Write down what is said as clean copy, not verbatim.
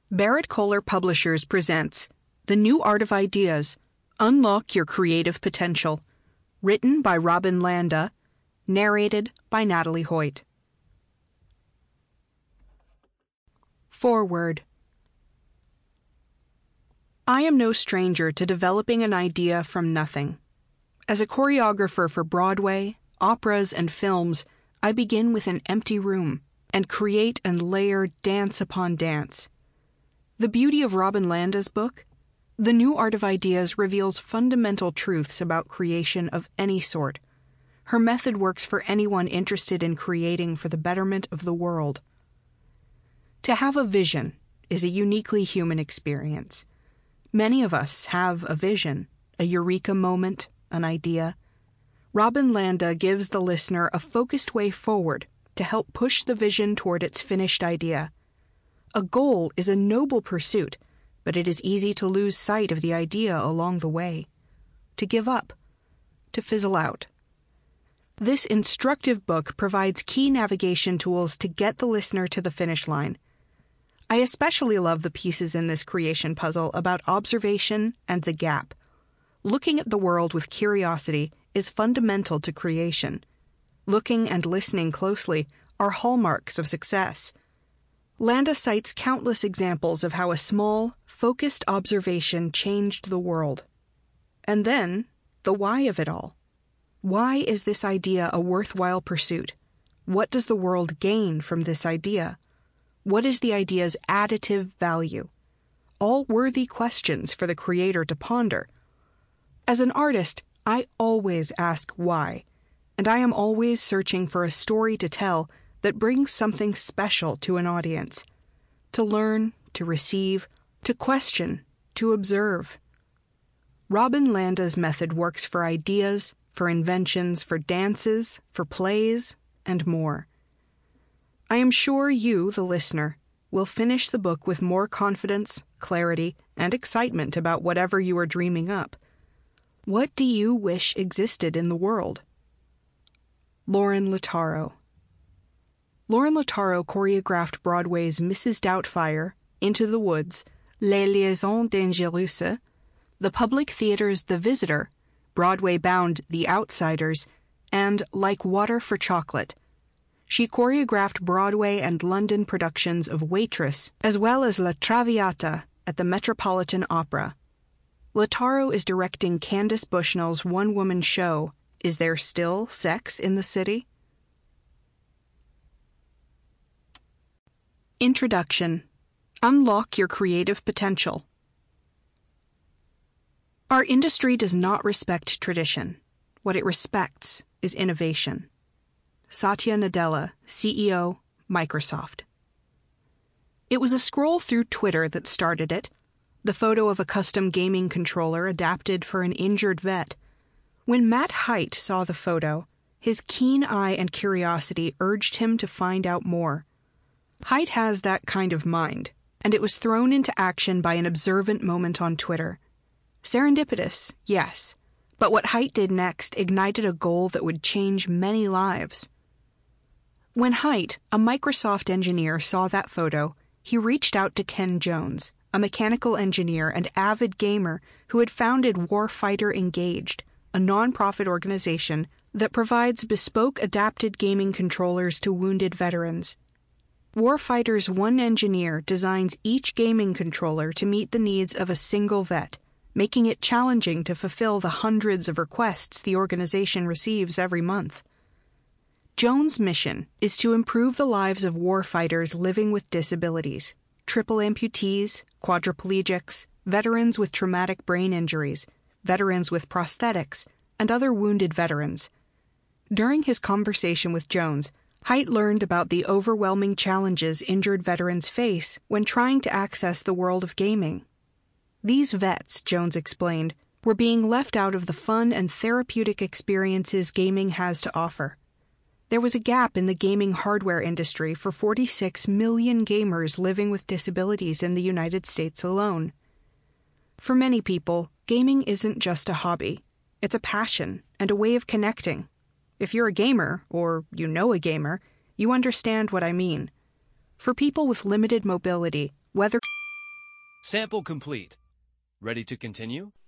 Barrett Kohler Publishers presents The New Art of Ideas, Unlock Your Creative Potential. Written by Robin Landa. Narrated by Natalie Hoyt. Foreword. I am no stranger to developing an idea from nothing. As a choreographer for Broadway, operas, and films, I begin with an empty room and create and layer dance upon dance. The beauty of Robin Landa's book, The New Art of Ideas, reveals fundamental truths about creation of any sort. Her method works for anyone interested in creating for the betterment of the world. To have a vision is a uniquely human experience. Many of us have a vision, a eureka moment, an idea. Robin Landa gives the listener a focused way forward to help push the vision toward its finished idea. A goal is a noble pursuit, but it is easy to lose sight of the idea along the way, to give up, to fizzle out. This instructive book provides key navigation tools to get the listener to the finish line. I especially love the pieces in this creation puzzle about observation and the gap. Looking at the world with curiosity is fundamental to creation. Looking and listening closely are hallmarks of success. Landa cites countless examples of how a small, focused observation changed the world. And then, the why of it all. Why is this idea a worthwhile pursuit? What does the world gain from this idea? What is the idea's additive value? All worthy questions for the creator to ponder. As an artist, I always ask why, and I am always searching for a story to tell that brings something special to an audience. To learn, to receive, to question, to observe. Robin Landa's method works for ideas, for inventions, for dances, for plays, and more. I am sure you, the listener, will finish the book with more confidence, clarity, and excitement about whatever you are dreaming up. What do you wish existed in the world? Lauren Lattaro. Lauren Lattaro choreographed Broadway's Mrs. Doubtfire, Into the Woods, Les Liaisons Dangereuses, the Public Theater's The Visitor, Broadway-bound The Outsiders, and Like Water for Chocolate. She choreographed Broadway and London productions of Waitress, as well as La Traviata at the Metropolitan Opera. Lattaro is directing Candace Bushnell's one-woman show, Is There Still Sex in the City? Introduction. Unlock your creative potential. Our industry does not respect tradition. What it respects is innovation. Satya Nadella, CEO, Microsoft. It was a scroll through Twitter that started it, the photo of a custom gaming controller adapted for an injured vet. When Matt Haidt saw the photo, his keen eye and curiosity urged him to find out more. Haidt has that kind of mind, and it was thrown into action by an observant moment on Twitter. Serendipitous, yes, but what Haidt did next ignited a goal that would change many lives. When Haidt, a Microsoft engineer, saw that photo, he reached out to Ken Jones, a mechanical engineer and avid gamer who had founded Warfighter Engaged, a nonprofit organization that provides bespoke adapted gaming controllers to wounded veterans. Warfighter's one engineer designs each gaming controller to meet the needs of a single vet, making it challenging to fulfill the hundreds of requests the organization receives every month. Jones' mission is to improve the lives of warfighters living with disabilities, triple amputees, quadriplegics, veterans with traumatic brain injuries, veterans with prosthetics, and other wounded veterans. During his conversation with Jones, Haidt learned about the overwhelming challenges injured veterans face when trying to access the world of gaming. These vets, Jones explained, were being left out of the fun and therapeutic experiences gaming has to offer. There was a gap in the gaming hardware industry for 46 million gamers living with disabilities in the United States alone. For many people, gaming isn't just a hobby. It's a passion and a way of connecting. If you're a gamer, or you know a gamer, you understand what I mean. For people with limited mobility, whether Sample complete. Ready to continue?